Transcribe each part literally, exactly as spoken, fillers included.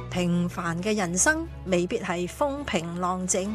平凡嘅人生未必係風平浪靜。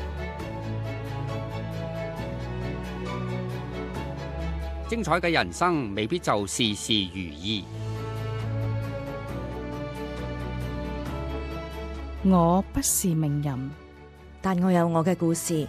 精彩嘅人生未必就事事如意。 我不是名人， 但我有我嘅故事。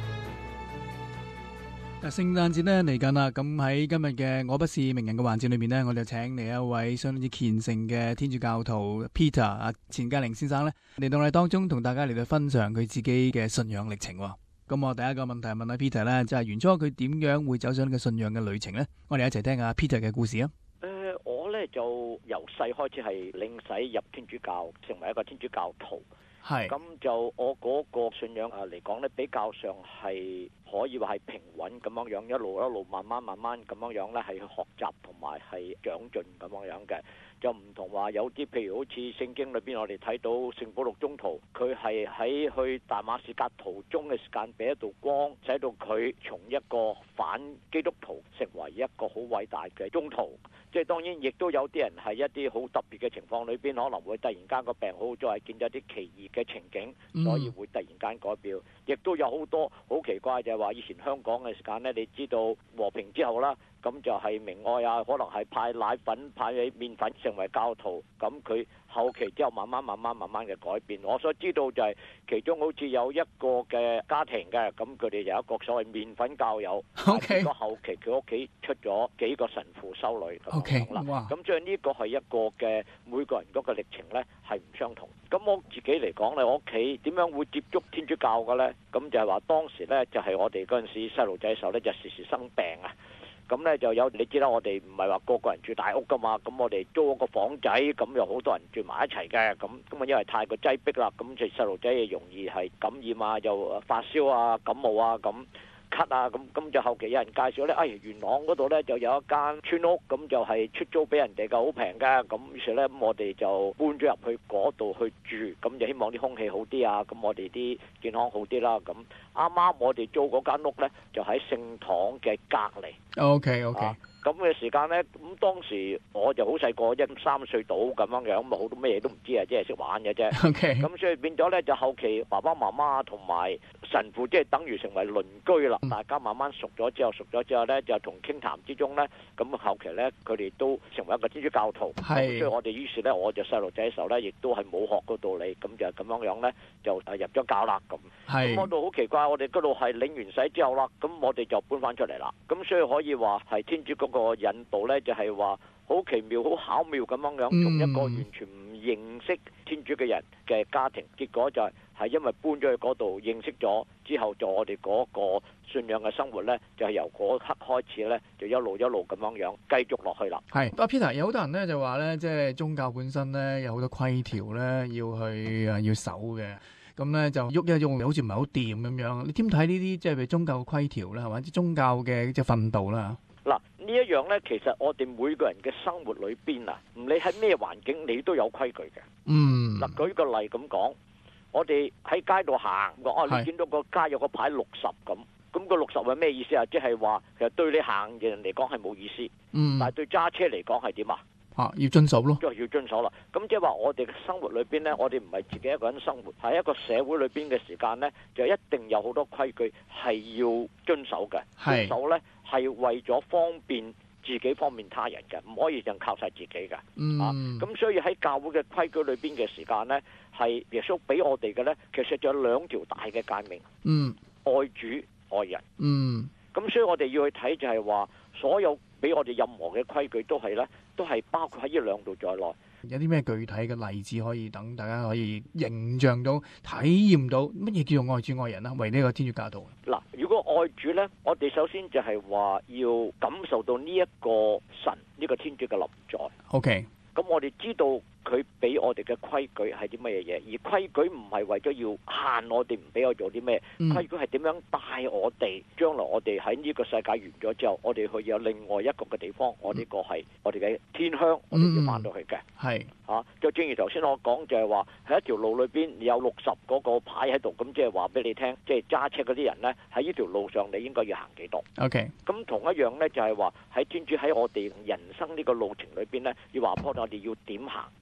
嗱，聖誕節咧嚟緊啦，咁喺今日嘅我不是名人嘅環節裏面呢，我哋就請嚟一位相當之虔誠嘅天主教徒 Peter 啊，錢嘉玲先生咧嚟到我哋當中，同大家嚟到分享佢自己嘅信仰歷程。咁我第一個問題問下 Peter 咧，就係元初佢點樣會走上呢個信仰嘅旅程呢？我哋一齊聽下 Peter 嘅故事啊！ 誒、呃，我咧就由細開始係領洗入天主教，成為一個天主教徒。係咁就我嗰個信仰啊嚟講咧，比較上係可以話係平穩咁樣樣，一路一路慢慢慢慢咁樣樣咧，係學習同埋係長進咁樣樣嘅。就唔同話有啲譬如好似聖經裏邊我哋睇到聖保祿宗徒，佢係喺去大馬士革途中嘅時間俾一道光，使到佢從一個反基督徒成為一個好偉大嘅宗徒。即係當然亦都有啲人係一啲好特別嘅情況裏邊，可能會突然間個病好咗，係見咗啲奇異嘅情景，所以會突然間改變。亦都有好多好奇怪，就係話以前香港嘅時間呢，你知道和平之後啦，咁就係明愛啊，可能係派奶粉、派麵粉成為教徒，咁佢後期之後慢慢慢慢慢慢嘅改變。我所知道就係其中好似有一個嘅家庭嘅，咁佢哋有一個所謂麵粉教友，咁個後期佢屋企出咗幾個神父修女咁樣啦。咁所以呢個係一個嘅每個人嗰個歷程呢係唔相同。咁我自己嚟講咧，我屋企點樣會接觸天主教嘅呢？咁就係話當時呢，就係我哋嗰陣時細路仔嘅時候呢，就時時生病啊。咁咧就有你知啦，我哋唔係話個個人住大屋噶嘛，咁我哋租個房仔，咁有好多人住埋一齊嘅，咁咁啊因為太過擠迫啦，咁就細路仔容易係感染啊，又發燒啊、感冒啊咁。咳啊，咁咁就後期有人介紹咧，哎元朗嗰度咧就有一間村屋，咁就係出租俾人哋嘅，好平嘅，咁於是咧咁我哋就搬咗入去嗰度去住，咁就希望啲空氣好啲啊，咁我哋啲健康好啲啦，咁啱啱我哋租嗰間屋咧就喺聖堂嘅隔離。 OK OK。啊咁嘅時間呢，咁當時我就好細個，一三歲到咁樣樣，咁好多咩嘢都唔知啊，即係識玩嘅啫。 OK。 咁所以變咗呢，就後期爸爸媽媽同埋神父，即係等於成為鄰居啦。大家慢慢熟咗之後，熟咗之後呢，就同傾談之中呢，咁後期呢，佢哋都成為一個天主教徒。係。所以我哋於是呢，我就細路仔嘅時候呢，亦都係冇學嗰道理，咁就咁樣樣呢，就入咗教啦咁。係。咁嗰度好奇怪，我哋嗰度係領完洗之後啦，咁我哋就搬翻出嚟啦。咁所以可以話係天主個引導咧，就係話好奇妙、好巧妙咁樣樣，從一個完全唔認識天主嘅人嘅家庭，結果就係係因為搬咗去嗰度認識咗之後，就我哋嗰個信仰嘅生活咧，就係由嗰刻開始咧，就一路一路咁樣樣繼續落去啦。係，阿 Peter 有好多人咧就話咧，即係宗教本身咧有好多規條咧要去啊要守嘅。咁咧就喐一喐，好似唔係好掂咁樣。你點睇呢啲即係譬如宗教嘅規條啦，或者宗教嘅即係訓導啦？ 嗱，呢一樣咧，其實我哋每個人嘅生活裏邊啊，唔理喺咩環境，你都有規矩嘅。嗯。嗱，舉個例咁講，我哋喺街度行，哦，你見到個街有個牌六十咁，咁個六十係咩意思啊？即係話其實對你行嘅人嚟講係冇意思。嗯。但係對揸車嚟講係點啊？啊，要遵守咯，即係要遵守啦。咁即係話我哋嘅生活裏邊呢，我哋唔係自己一個人生活，喺一個社會裏邊嘅時間呢，就一定有好多規矩係要遵守嘅。遵守呢係為咗方便自己、方便他人嘅，唔可以淨靠晒自己嘅。嗯。啊，咁所以喺教會嘅規矩裏邊嘅時間呢，係耶穌俾我哋嘅呢，其實就有兩條大嘅誡命。嗯。愛主愛人。嗯。咁所以我哋要去睇就係話，所有俾我哋任何嘅規矩都係呢。都係包括喺呢兩度在內。有啲咩具體嘅例子可以等大家可以形象到、體驗到乜嘢叫做愛主愛人啦？為呢個天主教徒。嗱，如果愛主呢，我哋首先就係話要感受到呢一個神、呢個天主嘅臨在。OK。咁我哋知道佢俾我哋嘅規矩係啲乜嘢嘢，而規矩唔係為咗要限我哋唔俾我做啲咩，嗯、規矩係點樣帶我哋將來我哋喺呢個世界完咗之後，我哋去有另外一個嘅地方，我呢個係我哋嘅天鄉，我哋要翻到去嘅。係嚇，就正如頭先我講，就係話喺一條路裏邊有六十嗰個牌喺度，咁即係話俾你聽，即係揸車嗰啲人呢，喺呢條路上你應該要行幾多。OK。咁同一樣呢，就係話喺天主喺我哋人生呢個路程裏邊呢，要話俾我哋要點行。我哋要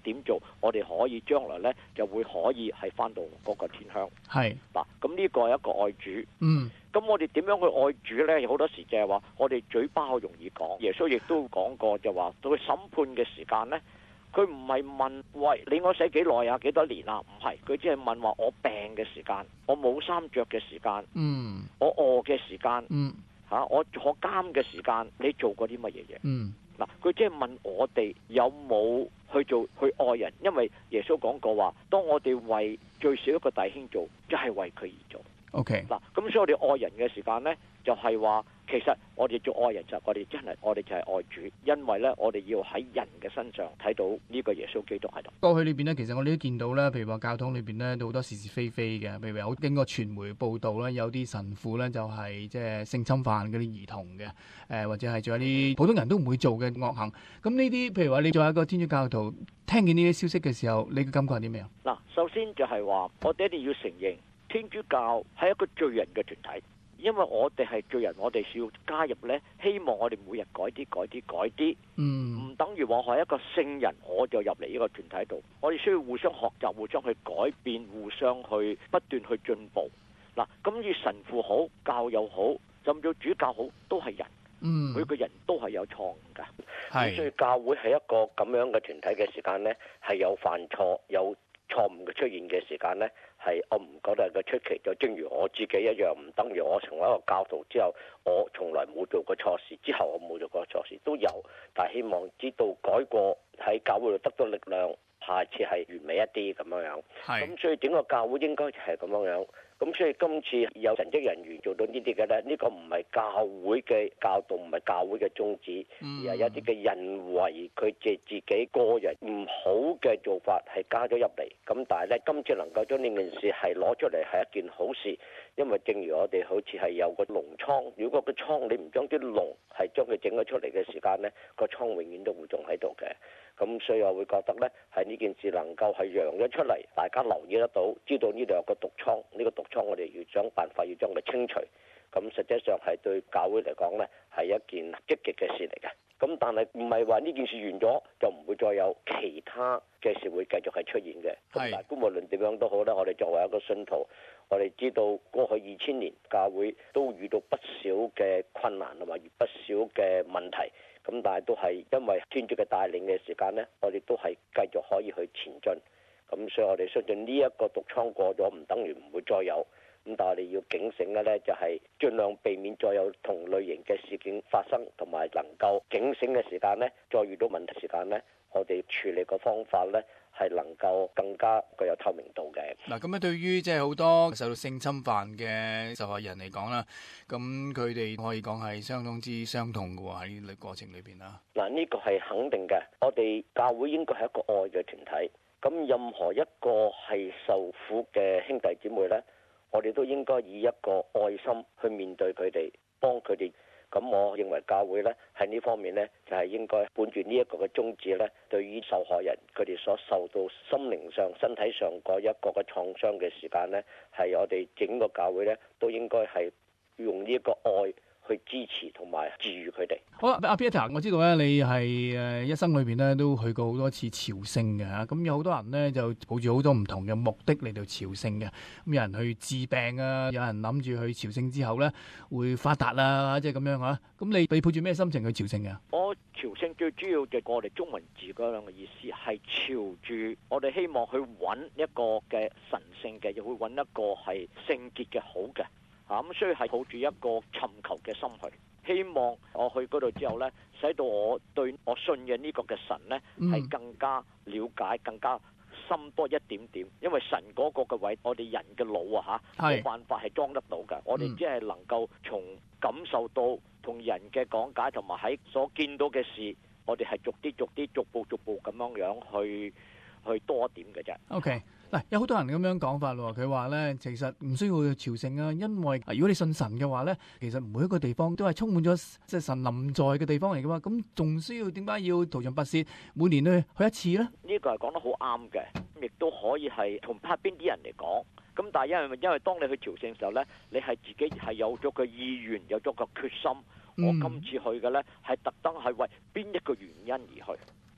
點做，我哋可以將來呢就會可以係翻到嗰個天鄉。 係嗱，咁呢個係一個愛主。 嗯。 咁我哋點樣去愛主呢？好多時就係話，我哋嘴巴好容易講。耶穌亦都講過，就話到佢審判嘅時間呢，佢唔係問喂你我死幾耐啊，幾多年啊？唔係，佢只係問話我病嘅時間，我冇衫着嘅時間， 嗯， 我餓嘅時間， 嗯， 嚇、啊、我坐監嘅時間，你做過啲乜嘢嘢？ 嗯， 嗱，佢即係問我哋有冇去做去愛人，因為耶穌講過話，當我哋為最少一個弟兄做，就係、是、為佢而做。 OK， 嗱，咁所以我哋愛人嘅時間呢，就係、是、話其實我哋做愛人就係我哋真係我哋就係愛主，因為呢，我哋要喺人嘅身上睇到呢個耶穌基督喺度。 過去裏邊呢，其實我哋都見到咧，譬如話教堂裏邊呢，都好多是是非非嘅，譬如有經過傳媒報道咧，有啲神父呢，就係即係性侵犯嗰啲兒童嘅，誒、呃、或者係做一啲普通人都唔會做嘅惡行。咁呢啲譬如話你作為一個天主教徒，聽見呢啲消息嘅時候，你嘅感覺係啲咩啊？ 嗱，首先就係話我哋一定要承認。天主教係一個罪人嘅團體，因為我哋係罪人，我哋需要加入呢，希望我哋每日改啲改啲改啲，嗯，唔等於話我係一個聖人，我就入嚟呢個團體度。我哋需要互相學習，互相去改變，互相去不斷去進步。嗱，咁於神父好，教友好，甚至主教好，都係人，嗯，每個人都係有錯誤㗎。 係，所以教會係一個咁樣嘅團體嘅時間呢，係有犯錯有錯誤嘅出現嘅時間呢，係我唔覺得係個出奇。就正如我自己一樣，唔等於我成為一個教徒之後，我從來冇做過錯事，之後我冇做過錯事都有，但係希望知道改過喺教會度得到力量，下次係完美一啲咁樣樣。咁所以整個教會應該就係咁樣樣。咁所以今次有神職人員做到呢啲嘅呢，呢、呢個唔係教會嘅教導，唔係教會嘅宗旨，嗯、而係一啲嘅人為佢借自己個人唔好嘅做法係加咗入嚟。咁但係呢，今次能夠將呢件事係攞出嚟係一件好事，因為正如我哋好似係有個膿瘡，如果個瘡你唔將啲膿係將佢整咗出嚟嘅時間呢，個瘡永遠都會仲喺度嘅。咁所以我會覺得呢，係呢件事能夠係揚咗出嚟，大家留意得到，知道呢度有個毒瘡，呢、呢個毒瘡我哋要想辦法要將佢清除。咁實際上係對教會嚟講呢，係一件積極嘅事嚟嘅。咁但係唔係話呢件事完咗就唔會再有其他嘅事會繼續係出現嘅。咁但係無論點樣都好呢，我哋作為一個信徒，我哋知道過去二千年教會都遇到不少嘅困難同埋不少嘅問題。咁但係都係因為天主嘅帶領嘅時間呢，我哋都係繼續可以去前進。咁所以我哋相信呢一個毒瘡過咗，唔等於唔會再有。咁但係我哋要警醒嘅呢，就係盡量避免再有同類型嘅事件發生，同埋能夠警醒嘅時間呢，再遇到問題時間呢，我哋處理嘅方法呢，係能夠更加具有透明度嘅。 嗱，咁樣對於即係好多受到性侵犯嘅受害人嚟講啦，咁佢哋可以講係相當之傷痛嘅喎，喺呢個過程裏邊啦。 嗱，呢個係肯定嘅。我哋教會應該係一個愛嘅團體。咁任何一個係受苦嘅兄弟姊妹呢，我哋都應該以一個愛心去面對佢哋，幫佢哋。咁我認為教會呢喺呢方面呢，就係應該本住呢一個嘅宗旨呢，對於受害人佢哋所受到心靈上、身體上嗰一個嘅創傷嘅時間呢，係我哋整個教會呢都應該係用呢一個愛去支持同埋治癒佢哋。 好啦，阿 Peter，我知道咧，你係誒一生裏邊咧都去過好多次朝聖嘅嚇，咁有好多人咧就抱住好多唔同嘅目的嚟到朝聖嘅，咁有人去治病啊，有人諗住去朝聖之後咧會發達啊，即係咁樣嚇。咁你你抱住咩心情去朝聖嘅？ 我朝聖最主要就係我哋中文字嗰兩個意思係朝住，我哋希望去揾一個嘅神聖嘅，又會揾一個係聖潔嘅好嘅。啊，咁所以係抱住一個尋求嘅心去，希望我去嗰度之後呢，使到我對我信嘅呢個嘅神呢，係、嗯、更加了解，更加深多一點點。因為神嗰個嘅位，我哋人嘅腦啊嚇，冇辦法係裝得到嘅。我哋只係能夠從感受到同人嘅講解，同埋喺所見到嘅事，我哋係逐啲逐啲、逐步逐步咁樣樣去去多一點嘅啫。 OK。嗱，有好多人咁樣講法喎，佢話咧其實唔需要朝聖啊，因為如果你信神嘅話咧，其實每一個地方都係充滿咗即係神臨在嘅地方嚟嘅嘛，咁仲需要點解要途盡跋涉每年去去一次咧？ 呢個係講得好啱嘅，亦都可以係同拍邊啲人嚟講。咁但係因為因為當你去朝聖嘅時候咧，你係自己係有咗個意願，有咗個決心。嗯、我今次去嘅咧係特登係為邊一個原因而去。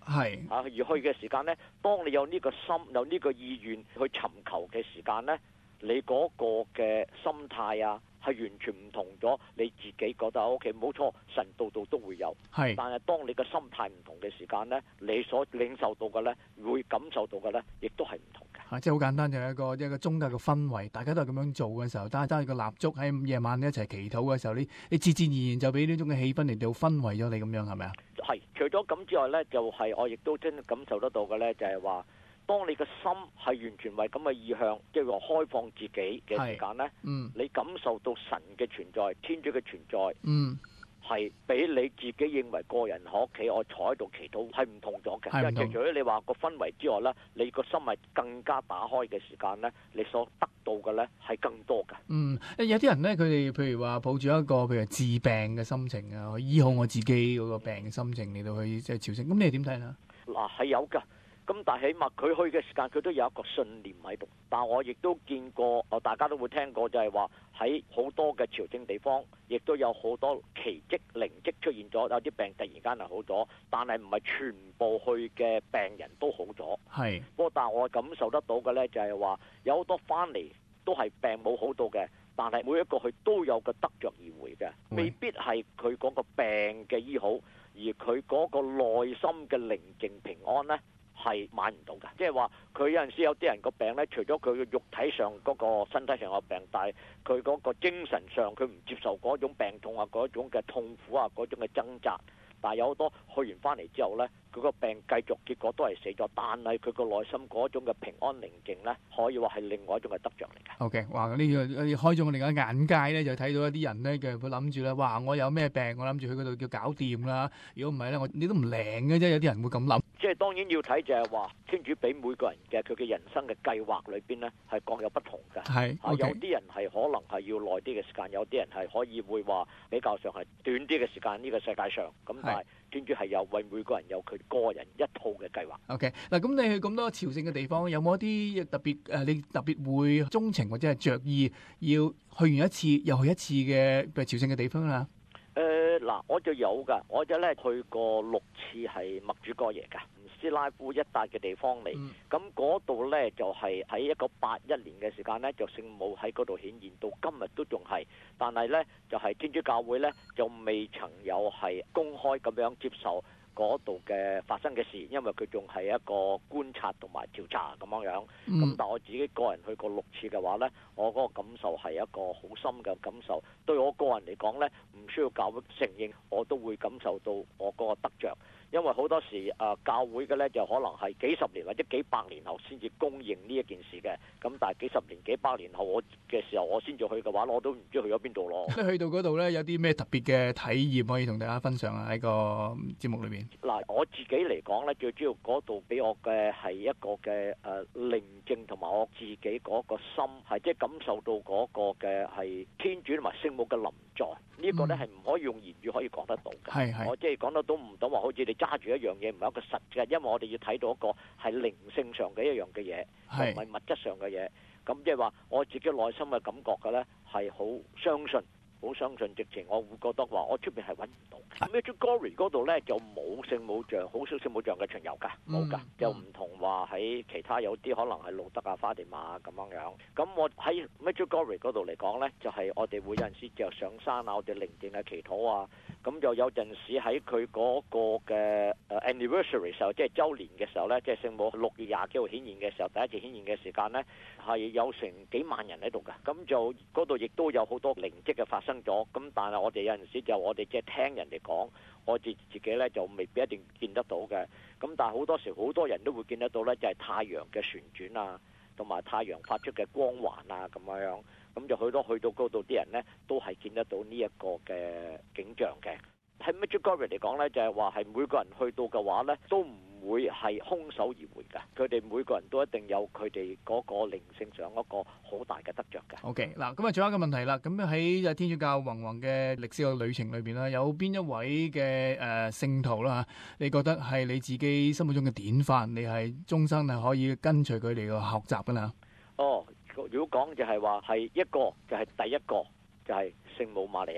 係啊，而去嘅時間呢，當你有呢個心有呢個意願去尋求嘅時間呢，你嗰個嘅心態啊，係完全唔同咗。你自己覺得 O K 冇錯，神度度都會有， 係。 但係當你嘅心態唔同嘅時間呢，你所領受到嘅呢，會感受到嘅呢，亦都係唔同嘅。 啊，即係好簡單，就係一個一個宗教嘅氛圍，大家都係咁樣做嘅時候，單係單係個蠟燭喺夜晚一齊祈禱嘅時候，你你自自然然就俾呢種嘅氣氛嚟到氛圍咗你咁樣，係咪啊？ 係，除咗咁之外呢，就係、是、我亦都真感受得到嘅呢，就係話，當你嘅心係完全為咁嘅意向，即係話開放自己嘅時間呢， 嗯，你感受到神嘅存在、天主嘅存在， 嗯， 係比你自己認為個人喺屋企我坐喺度祈禱係唔同咗嘅。因為除咗你話個氛圍之外呢，你個心係更加打開嘅時間呢，你所得到嘅呢係更多嘅。 嗯，有啲人呢，佢哋譬如話抱住一個譬如治病嘅心情啊，去醫好我自己嗰個病嘅心情嚟到去即係朝聖。咁你係點睇呢？ 嗱，係有㗎。咁但係起碼佢去嘅時間，佢都有一個信念喺度。但我亦都見過，大家都會聽過，就係話喺好多嘅朝聖地方，亦都有好多奇蹟靈蹟出現咗，有啲病突然間係好咗，但係唔係全部去嘅病人都好咗。係。不過但係我感受得到嘅呢，就係話有好多翻嚟都係病冇好到嘅，但係每一個佢都有個得着而回嘅，未必係佢嗰個病嘅醫好，而佢嗰個內心嘅寧靜平安呢，係買唔到嘅。即係話佢有陣時有啲人個病呢，除咗佢嘅肉體上嗰個身體上有病，但係佢嗰個精神上佢唔接受嗰種病痛啊，嗰種嘅痛苦啊，嗰種嘅掙扎。但係有好多去完翻嚟之後呢，佢個病繼續結果都係死咗，但係佢個內心嗰種嘅平安寧靜呢，可以話係另外一種嘅得着嚟嘅。 OK， 哇！呢、這個開咗我哋嘅眼界呢，就睇到一啲人呢，嘅佢諗住咧，哇！我有咩病，我諗住去嗰度叫搞掂啦。如果唔係呢，我你都唔靈嘅啫。有啲人會咁諗。即係當然要睇就係話，天主俾每個人嘅佢嘅人生嘅計劃裏邊呢，係各有不同嘅。係、okay。有啲人係可能係要耐啲嘅時間，有啲人係可以會話比較上係短啲嘅時間。呢、這個世界上咁，但係天主係有為每個人有佢個人一套嘅計劃。OK， 嗱，咁你去咁多朝聖嘅地方，有冇一啲特別誒？你特別會鍾情或者係着意要去完一次又去一次嘅朝聖嘅地方啊？誒，嗱，我就有㗎，我就咧去過六次係默主哥耶㗎，斯拉夫一帶嘅地方嚟。咁嗰度咧就係喺一九八一年嘅時間咧，就聖母喺嗰度顯現，到今日都仲係。但係咧就係天主教會咧就未曾有係公開咁樣接受嗰度嘅發生嘅事，因為佢仲係一個觀察同埋調查咁樣樣。咁、嗯、但我自己個人去過六次嘅話呢，我嗰個感受係一個好深嘅感受。對我個人嚟講呢，唔需要教會承認，我都會感受到我嗰個得着。因為好多時啊，教會嘅呢就可能係幾十年或者幾百年後先至公認呢一件事嘅。咁但係幾十年、幾百年後我嘅時候，我先至去嘅話，我都唔知去咗邊度咯。你去到嗰度呢，有啲咩特別嘅體驗可以同大家分享啊？喺個節目裏面。嗱，我自己嚟講呢，最主要嗰度俾我嘅係一個嘅誒寧靜，同埋我自己嗰個心係即係感受到嗰個嘅係天主同埋聖母嘅臨在。呢、這個呢係唔可以用言語可以講得到嘅。係、嗯、我即係講得到唔到話，好似你揸住一樣嘢唔係一個實嘅，因為我哋要睇到一個係靈性上嘅一樣嘅嘢，唔係物質上嘅嘢。咁即係話我自己內心嘅感覺嘅呢係好相信。好相信直情，我會覺得話我出邊係揾唔到。Medjugorje 嗰度咧就冇聖母像，好少聖母像嘅巡遊㗎，冇㗎，就唔同話喺其他有啲可能係路德啊、花地瑪咁樣樣。咁我喺 Medjugorje 嗰度嚟講咧，就係、是、我哋會有陣時就上山啊，我哋寧靜嘅祈禱啊。咁就有陣時喺佢嗰個嘅 anniversary 時候，即係週年嘅時候咧，即係聖母六月廿幾號顯現嘅時候，第一次顯現嘅時間咧，係有成幾萬人喺度㗎。咁就嗰度亦都有好多靈蹟嘅發生咗。咁但係我哋有陣時就我哋即係聽人哋講，我哋自己咧就未必一定見得到嘅。咁但係好多時好多人都會見得到咧，就係太陽嘅旋轉啊，同埋太陽發出嘅光環啊咁樣樣。咁就去到去到嗰度啲人呢，都係見得到呢一個嘅景象嘅。喺 Medjugorje 嚟講呢，就係話係每個人去到嘅話呢，都唔會係空手而回嘅。佢哋每個人都一定有佢哋嗰個靈性上一個好大嘅得着嘅。OK， 嗱，咁啊，仲有一個問題啦。咁喺天主教宏宏嘅歷史嘅旅程裏邊啦，有邊一位嘅誒聖徒啦，你覺得係你自己心目中嘅典範？你係終生係可以跟隨佢哋嘅學習噶啦？哦。如果講就係話係一個就係第一個就係聖母瑪利亞，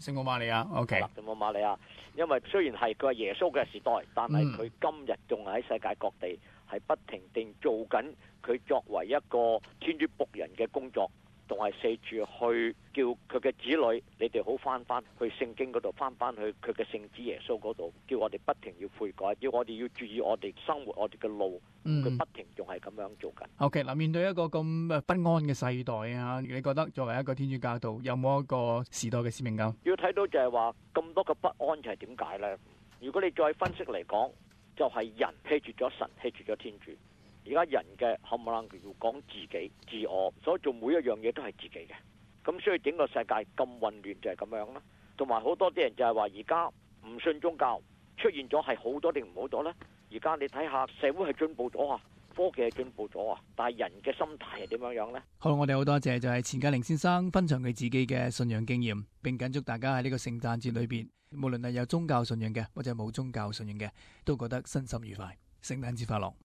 聖母瑪利亞 ，OK， 聖母瑪利亞，因為雖然係佢係耶穌嘅時代，但係佢今日仲喺世界各地係不停地做緊佢作為一個天主僕人嘅工作。仲係四處去叫佢嘅子女，你哋好翻翻去聖經嗰度，翻翻去佢嘅聖子耶穌嗰度，叫我哋不停要悔改，叫我哋要注意我哋生活我哋嘅路。佢、嗯、不停仲係咁樣做緊。 OK，嗱，面對一個咁不安嘅世代啊，你覺得作為一個天主教徒，有冇一個時代嘅使命感？ 要睇到就係話咁多嘅不安，就係點解呢？如果你再分析嚟講，就係、是、人棄絕咗神，棄絕咗天主。而家人嘅冚唪唥要講自己、自我，所以做每一樣嘢都係自己嘅。咁所以整個世界咁混亂就係咁樣啦。同埋好多啲人就係話，而家唔信宗教出現咗係好多定唔好多呢？而家你睇下社會係進步咗啊，科技係進步咗啊，但係人嘅心態係點樣樣呢？ 好，我哋好多謝就係錢嘉玲先生分享佢自己嘅信仰經驗，並謹祝大家喺呢個聖誕節裏邊，無論係有宗教信仰嘅或者冇宗教信仰嘅，都覺得身心愉快。聖誕節快樂！